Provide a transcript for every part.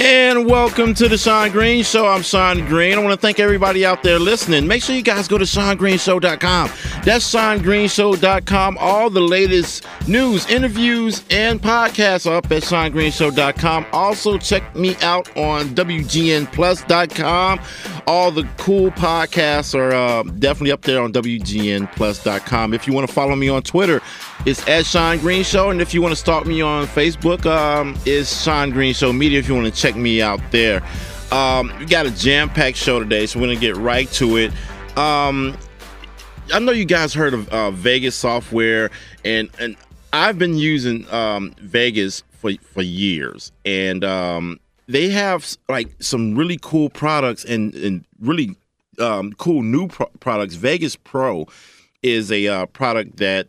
And welcome to the Sean Green Show. I'm Sean Green. I want to thank everybody out there listening. Make sure you guys go to SeanGreenShow.com. That's SeanGreenShow.com. All the latest news, interviews, and podcasts are up at SeanGreenShow.com. Also, check me out on WGNPlus.com. All the cool podcasts are definitely up there on WGNPlus.com. If you want to follow me on Twitter, it's at Sean Green Show. And if you want to stalk me on Facebook, it's Sean Green Show Media if you want to check me out there. We got a jam-packed show today, so we're going to get right to it. I know you guys heard of Vegas software, and I've been using Vegas for years. And they have like some really cool products and really cool new products. Vegas Pro is a product that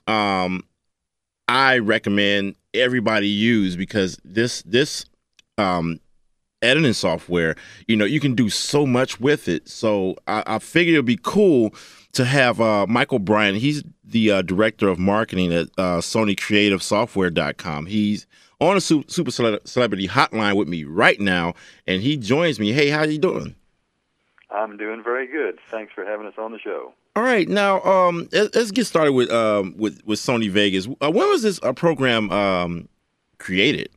I recommend everybody use because this editing software, you can do so much with it. So I figured it'd be cool to have Michael Bryant. He's the director of marketing at SonyCreativeSoftware.com. He's on a Super Celebrity Hotline with me right now, and he joins me. Hey, how you doing? I'm doing very good. Thanks for having us on the show. All right, now let's get started with Sony Vegas. When was this program created?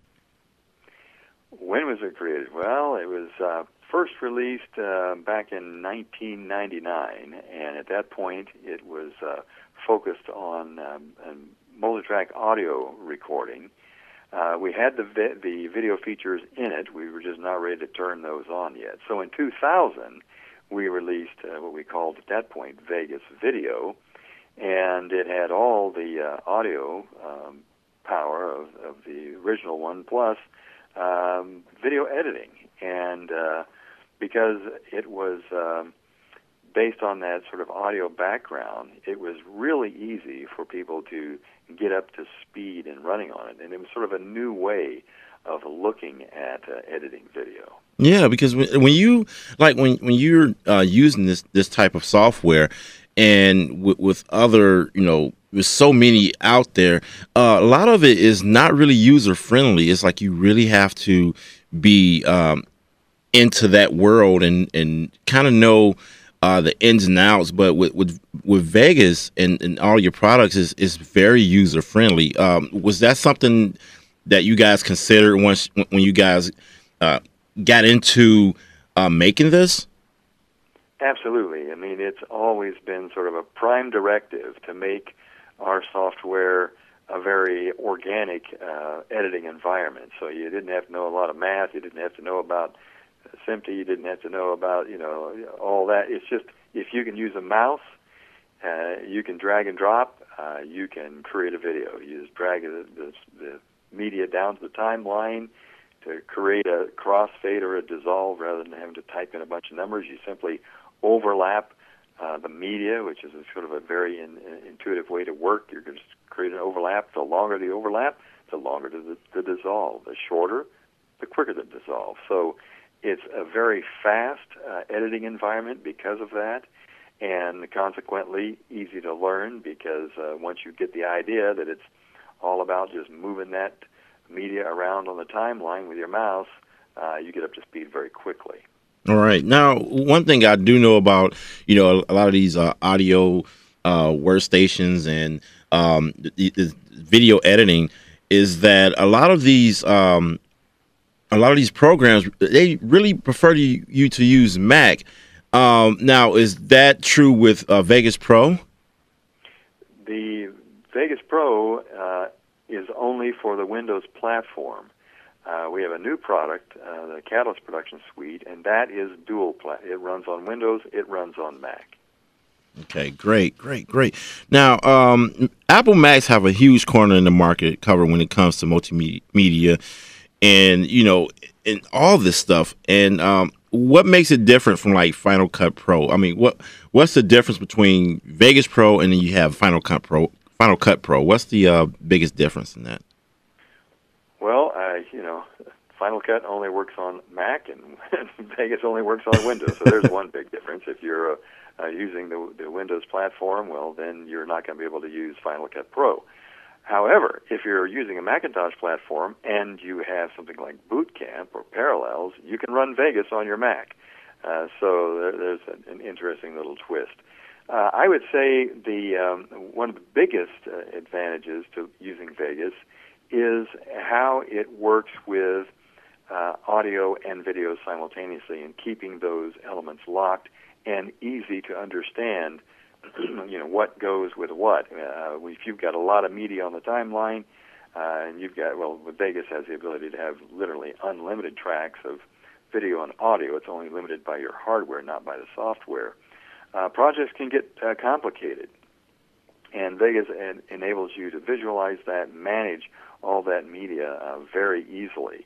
When was it created? Well, it was first released back in 1999, and at that point, it was focused on multi-track audio recording. We had the video features in it. We were just not ready to turn those on yet. So in 2000, we released what we called at that point Vegas Video, and it had all the audio power of the original one, plus video editing. And because it was based on that sort of audio background, it was really easy for people to get up to speed and running on it. And it was sort of a new way of looking at editing video. Yeah, because when you're using this type of software, and with other, with so many out there, a lot of it is not really user friendly. It's like you really have to be into that world and kind of know the ins and outs. But with Vegas and all your products is very user friendly. Was that something that you guys considered when you guys got into making this? Absolutely. I mean, it's always been sort of a prime directive to make our software a very organic editing environment. So you didn't have to know a lot of math. You didn't have to know about SMPTE. You didn't have to know about, all that. It's just if you can use a mouse, you can drag and drop, you can create a video. You just drag the media down to the timeline to create a crossfade or a dissolve rather than having to type in a bunch of numbers. You simply overlap the media, which is sort of a very intuitive way to work. You're going to create an overlap. The longer the overlap, the longer the dissolve. The shorter, the quicker the dissolve. So it's a very fast editing environment because of that, and consequently easy to learn because once you get the idea that it's all about just moving that media around on the timeline with your mouse, you get up to speed very quickly. All right. Now, one thing I do know about, a lot of these audio workstations and the video editing is that a lot of these programs, they really prefer you to use Mac. Now, is that true with Vegas Pro? The Vegas Pro is only for the Windows platform. We have a new product, the Catalyst Production Suite, and that is it runs on Windows, it runs on Mac. Okay, great. Now, Apple Macs have a huge corner in the market cover when it comes to multimedia and, and all this stuff. And what makes it different from like Final Cut Pro? I mean, what's the difference between Vegas Pro and then you have Final Cut Pro? What's the biggest difference in that? Well, Final Cut only works on Mac, and Vegas only works on Windows. So there's one big difference. If you're using the Windows platform, well, then you're not going to be able to use Final Cut Pro. However, if you're using a Macintosh platform and you have something like Boot Camp or Parallels, you can run Vegas on your Mac. So there's an interesting little twist. I would say one of the biggest advantages to using Vegas is how it works with audio and video simultaneously, and keeping those elements locked and easy to understand. What goes with what. If you've got a lot of media on the timeline, and Vegas has the ability to have literally unlimited tracks of video and audio. It's only limited by your hardware, not by the software. Projects can get complicated, and Vegas enables you to visualize that, manage all that media very easily.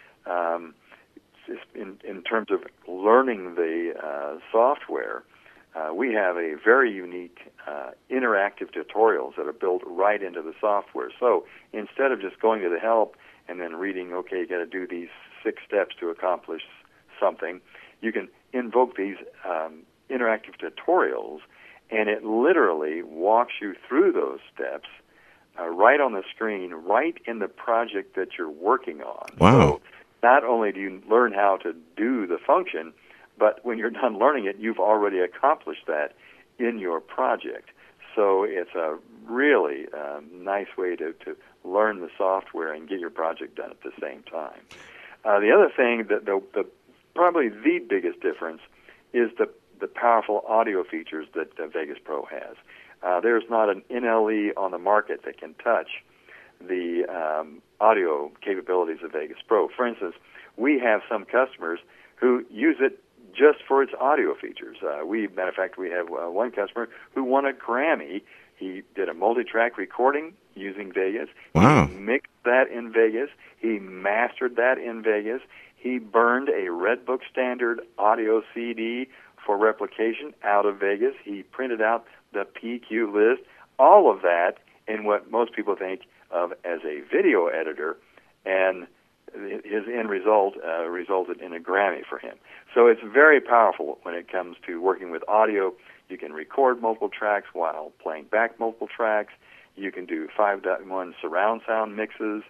In terms of learning the software, we have a very unique interactive tutorials that are built right into the software. So instead of just going to the help and then reading, okay, you got to do these 6 steps to accomplish something, you can invoke these interactive tutorials, and it literally walks you through those steps right on the screen, right in the project that you're working on. Wow. So not only do you learn how to do the function, but when you're done learning it, you've already accomplished that in your project. So it's a really nice way to learn the software and get your project done at the same time. The other thing, probably the biggest difference, is the powerful audio features that Vegas Pro has. There's not an NLE on the market that can touch the audio capabilities of Vegas Pro. For instance, we have some customers who use it just for its audio features. Matter of fact, we have one customer who won a Grammy. He did a multi-track recording using Vegas. Wow. He mixed that in Vegas. He mastered that in Vegas. He burned a Redbook standard audio CD for replication out of Vegas. He printed out the PQ list, all of that in what most people think of as a video editor, and his end result resulted in a Grammy for him. So it's very powerful when it comes to working with audio. You can record multiple tracks while playing back multiple tracks. You can do 5.1 surround sound mixes.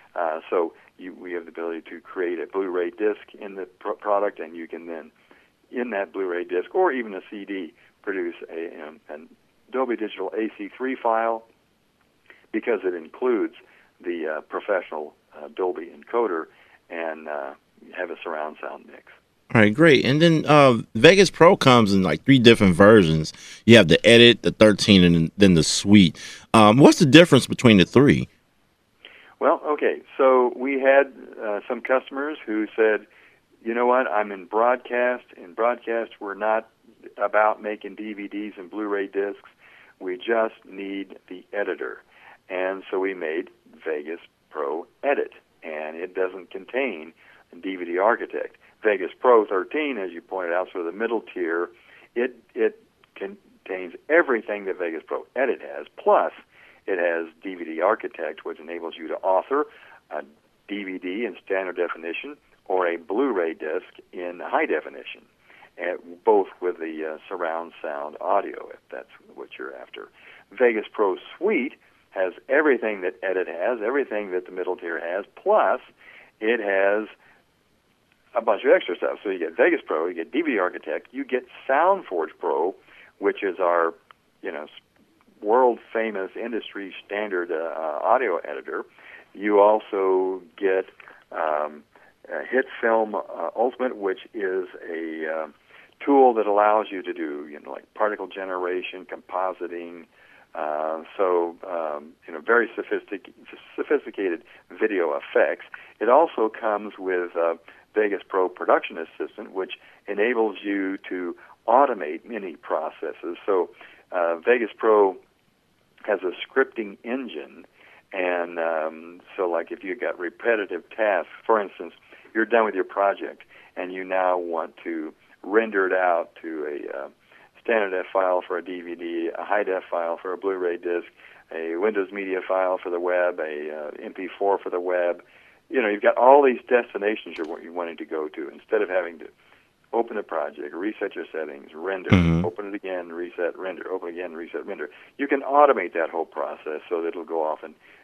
So we have the ability to create a Blu-ray disc in the product, and you can then, in that Blu-ray disc or even a CD, produce an Dolby Digital AC3 file, because it includes the professional Dolby encoder, and have a surround sound mix. All right, great. And then Vegas Pro comes in like 3 different versions. You have the Edit, the 13, and then the Suite. What's the difference between the 3? Well, okay, so we had some customers who said, you know what, I'm in broadcast. In broadcast, we're not about making DVDs and Blu-ray discs. We just need the editor. And so we made Vegas Pro Edit, and it doesn't contain DVD Architect. Vegas Pro 13, as you pointed out, sort of the middle tier, it contains everything that Vegas Pro Edit has, plus it has DVD Architect, which enables you to author a DVD in standard definition or a Blu-ray disc in high definition, both with the surround sound audio, if that's what you're after. Vegas Pro Suite has everything that Edit has, everything that the middle tier has, plus it has a bunch of extra stuff. So you get Vegas Pro, you get DVD Architect, you get SoundForge Pro, which is our, world-famous industry standard audio editor. You also get HitFilm Ultimate, which is a tool that allows you to do, like particle generation, compositing, very sophisticated video effects. It also comes with Vegas Pro Production Assistant, which enables you to automate many processes. So Vegas Pro has a scripting engine, and so like if you've got repetitive tasks, for instance, you're done with your project and you now want to render it out to a standard def file for a DVD, a high def file for a Blu-ray disc, a Windows Media file for the web, a MP4 for the web. You've got all these destinations you're wanting to go to. Instead of having to open a project, reset your settings, render, open it again, reset, render, open again, reset, render. You can automate that whole process so that it'll go off and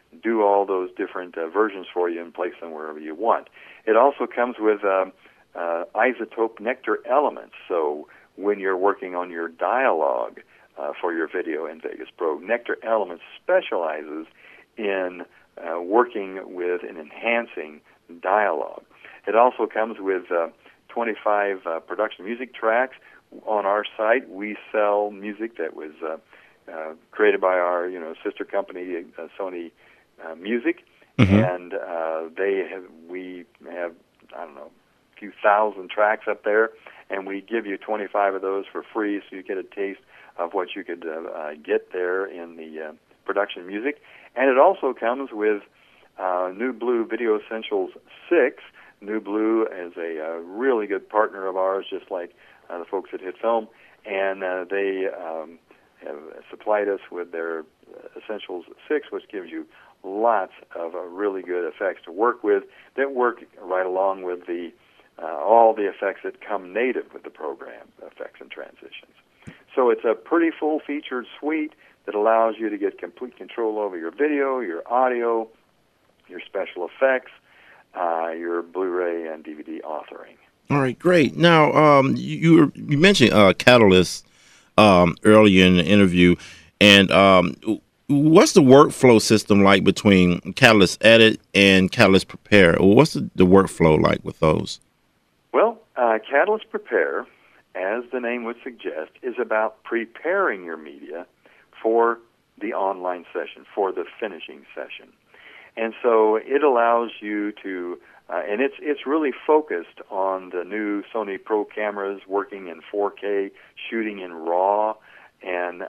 do all those different versions for you and place them wherever you want. It also comes with iZotope Nectar elements. So when you're working on your dialogue for your video in Vegas Pro, Nectar Elements specializes in working with and enhancing dialogue. It also comes with 25 production music tracks. On our site, we sell music that was created by our sister company, Sony Music, and we have I don't know, a few thousand tracks up there, and we give you 25 of those for free, so you get a taste of what you could get there in the production music. And it also comes with New Blue Video Essentials 6. New Blue is a really good partner of ours, just like the folks at Hit Film, and they have supplied us with their Essentials 6, which gives you lots of really good effects to work with that work right along with the all the effects that come native with the program, effects and transitions. So it's a pretty full-featured suite that allows you to get complete control over your video, your audio, your special effects, your Blu-ray and DVD authoring. All right, great. Now, you mentioned Catalyst earlier in the interview, and what's the workflow system like between Catalyst Edit and Catalyst Prepare? Or what's the workflow like with those? Well, Catalyst Prepare, as the name would suggest, is about preparing your media for the online session, for the finishing session. And so it allows you to, and it's really focused on the new Sony Pro cameras working in 4K, shooting in RAW and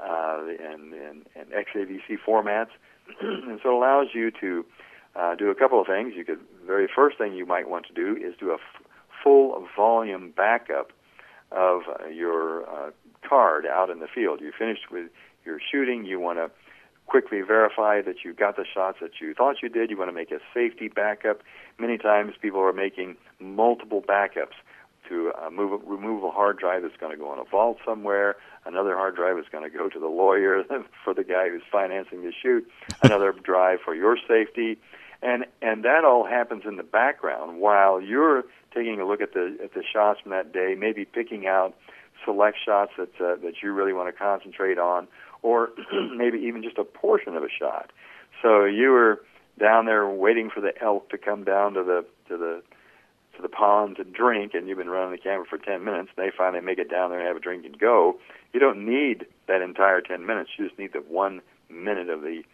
XAVC formats. And so it allows you to do a couple of things. Very first thing you might want to do is do a full volume backup of your card out in the field. You finished with your shooting, you want to quickly verify that you got the shots that you thought you did. You want to make a safety backup. Many times people are making multiple backups to remove a hard drive that's going to go in a vault somewhere. Another hard drive is going to go to the lawyer for the guy who's financing the shoot. Another drive for your safety. And that all happens in the background while you're taking a look at the shots from that day, maybe picking out select shots that you really want to concentrate on, or maybe even just a portion of a shot. So you were down there waiting for the elk to come down to the pond to drink, and you've been running the camera for 10 minutes. They finally make it down there and have a drink and go. You don't need that entire 10 minutes. You just need the 1 minute of the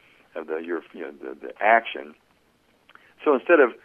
action. So instead of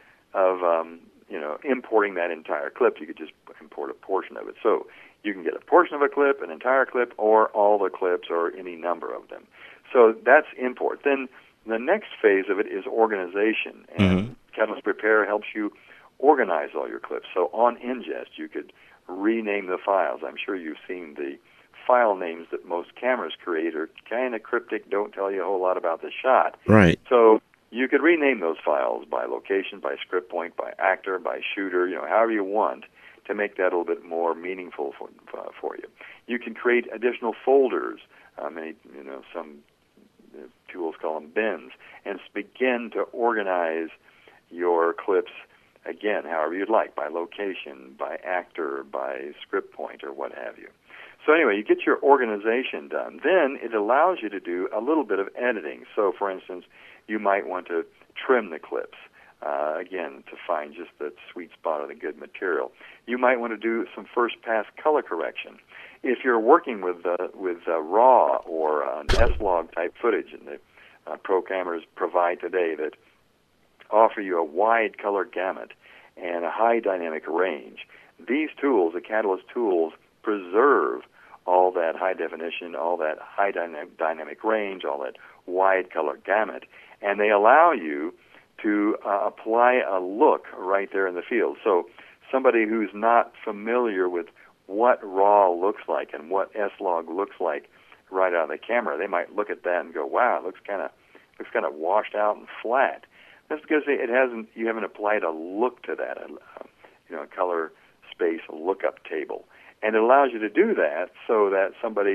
importing that entire clip, you could just import a portion of it. So you can get a portion of a clip, an entire clip, or all the clips, or any number of them. So that's import. Then the next phase of it is organization, and Catalyst Prepare helps you organize all your clips. So on ingest, you could rename the files. I'm sure you've seen the file names that most cameras create are kind of cryptic, don't tell you a whole lot about the shot. Right. So you could rename those files by location, by script point, by actor, by shooter, however you want, to make that a little bit more meaningful for you. You can create additional folders. Some tools call them bins, and begin to organize your clips, again, however you'd like, by location, by actor, by script point, or what have you. So anyway, you get your organization done. Then it allows you to do a little bit of editing. So, for instance, you might want to trim the clips. Again, to find just that sweet spot of the good material. You might want to do some first-pass color correction. If you're working with RAW or an S-Log type footage, and the Pro cameras provide today that offer you a wide color gamut and a high dynamic range, these tools, the Catalyst tools, preserve all that high definition, all that high dynamic range, all that wide color gamut, and they allow you to apply a look right there in the field. So somebody who's not familiar with what RAW looks like and what S-Log looks like right out of the camera, they might look at that and go, "Wow, it looks kind of washed out and flat." That's because you haven't applied a look to that, a color space lookup table, and it allows you to do that so that somebody,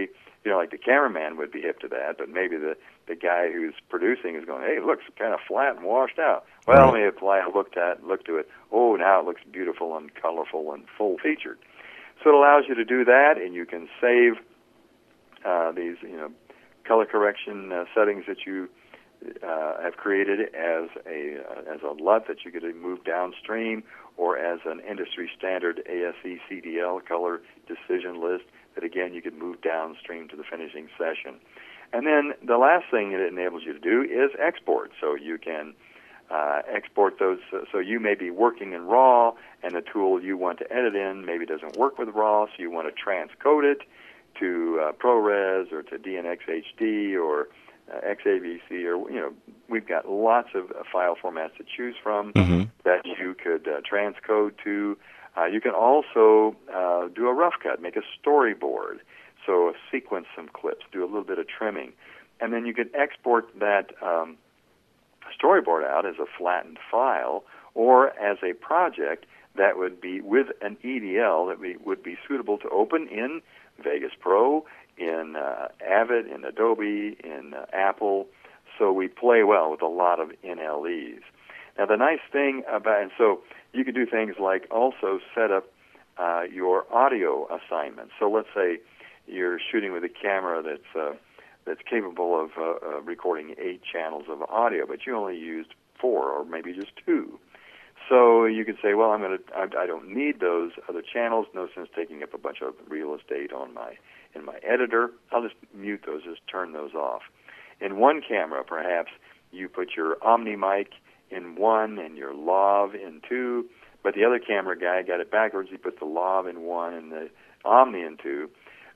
like the cameraman would be hip to that, but maybe the guy who's producing is going, hey, it looks kind of flat and washed out. Well, let me apply a look to it. Oh, now it looks beautiful and colorful and full-featured. So it allows you to do that, and you can save these, color correction settings that you have created as a LUT that you could move downstream, or as an industry standard ASE CDL color decision list that, again, you could move downstream to the finishing session. And then the last thing it enables you to do is export. So you can export those. So you may be working in RAW, and the tool you want to edit in maybe doesn't work with RAW, so you want to transcode it to ProRes or to DNX HD or XAVC, or we've got lots of file formats to choose from that you could transcode to. You can also do a rough cut, make a storyboard, so sequence some clips, do a little bit of trimming, and then you can export that storyboard out as a flattened file or as a project that would be with an EDL that would be suitable to open in Vegas Pro, in Avid, in Adobe, in Apple. So we play well with a lot of NLEs. Now the nice thing about, and so you can do things like also set up your audio assignments. So let's say you're shooting with a camera that's capable of recording 8 channels of audio, but you only used 4 or maybe just 2. So you could say, well, I don't need those other channels. No sense taking up a bunch of real estate in my editor. I'll just mute those, just turn those off. In one camera, perhaps you put your Omni mic in 1 and your lav in 2, but the other camera guy got it backwards. He put the lav in 1 and the Omni in 2.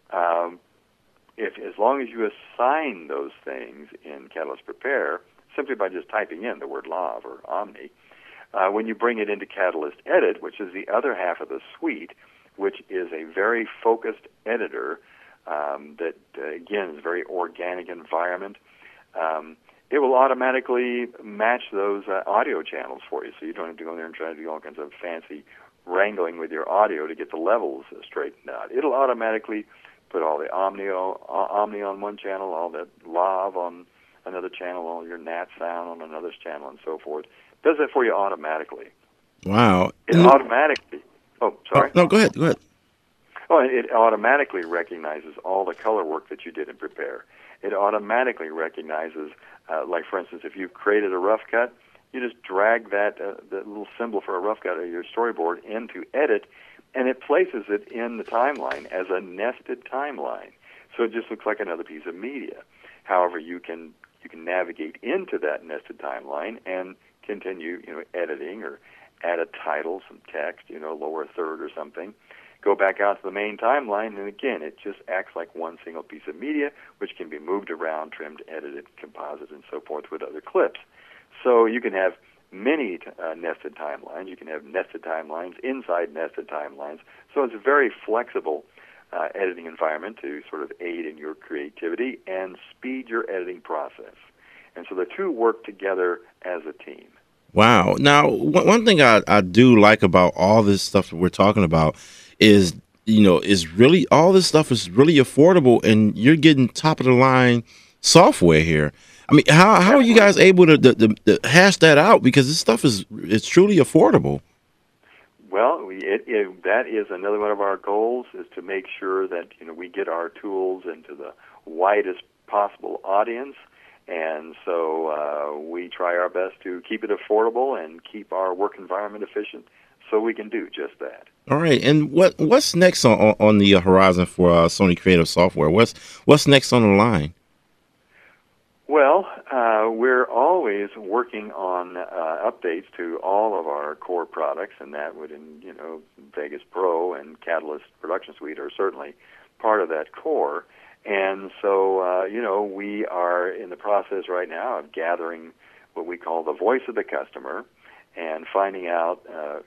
As long as you assign those things in Catalyst Prepare, simply by just typing in the word lav or Omni, when you bring it into Catalyst Edit, which is the other half of the suite, which is a very focused editor that, again, is a very organic environment, it will automatically match those audio channels for you, so you don't have to go in there and try to do all kinds of fancy wrangling with your audio to get the levels straightened out. It'll automatically put all the Omni on one channel, all the lav on another channel, all your Nat sound on another channel, and so forth. Does that for you automatically. Wow. It automatically... Oh, sorry. No, go ahead. Oh, it automatically recognizes all the color work that you did in Prepare. It automatically recognizes, like, for instance, if you've created a rough cut, you just drag that little symbol for a rough cut of your storyboard into Edit, and it places it in the timeline as a nested timeline. So it just looks like another piece of media. However, you can navigate into that nested timeline and continue, editing, or add a title, some text, lower third or something. Go back out to the main timeline, and again, it just acts like one single piece of media, which can be moved around, trimmed, edited, composited, and so forth with other clips. So you can have many nested timelines. You can have nested timelines inside nested timelines. So it's a very flexible editing environment to sort of aid in your creativity and speed your editing process. And so the two work together as a team. Wow. Now, one thing I do like about all this stuff that we're talking about is, is really, all this stuff is really affordable, and you're getting top of the line software here. I mean, how are you guys able to hash that out? Because this stuff it's truly affordable. Well, that is another one of our goals, is to make sure that we get our tools into the widest possible audience. And so we try our best to keep it affordable and keep our work environment efficient, so we can do just that. All right. And what's next on the horizon for Sony Creative Software? What's next on the line? Well, we're always working on updates to all of our core products, and that would, Vegas Pro and Catalyst Production Suite are certainly part of that core. And so, we are in the process right now of gathering what we call the voice of the customer and finding out,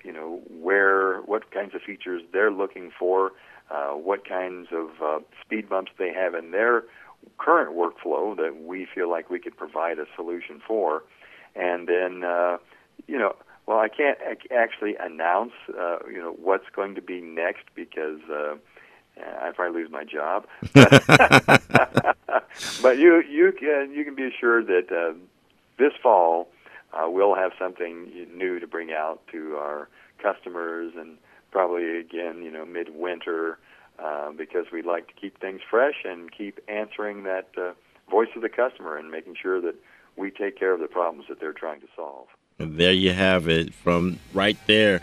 what kinds of features they're looking for, what kinds of speed bumps they have in their current workflow that we feel like we could provide a solution for. And then, I can't actually announce, what's going to be next, because I'd probably lose my job. But you can be assured that this fall we'll have something new to bring out to our customers, and probably again, midwinter, because we'd like to keep things fresh and keep answering that voice of the customer and making sure that we take care of the problems that they're trying to solve. And there you have it from right there.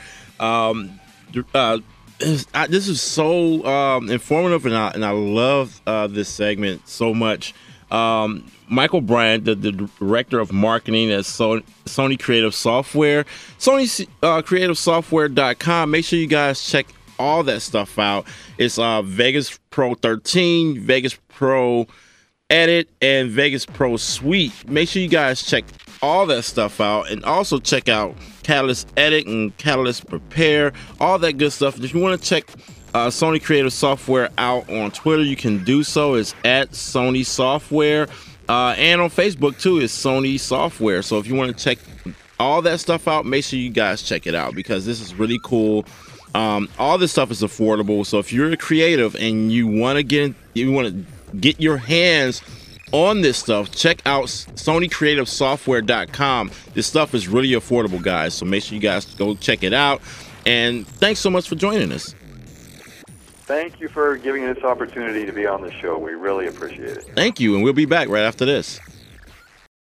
This is so informative, and I love this segment so much. Michael Bryant, the director of marketing at Sony Creative Software, SonyCreativeSoftware.com. Make sure you guys check all that stuff out. It's Vegas Pro 13, Vegas Pro Edit, and Vegas Pro Suite. Make sure you guys check all that stuff out, and also check out Catalyst Edit and Catalyst Prepare, all that good stuff. If you want to check Sony Creative Software out on Twitter, you can do so. It's at Sony Software, and on Facebook too, it's Sony Software. So if you want to check all that stuff out, make sure you guys check it out, because this is really cool. All this stuff is affordable. So if you're a creative and you want to get your hands on this stuff, check out SonyCreativeSoftware.com. This stuff is really affordable, guys. So make sure you guys go check it out. And thanks so much for joining us. Thank you for giving us this opportunity to be on the show. We really appreciate it. Thank you, and we'll be back right after this.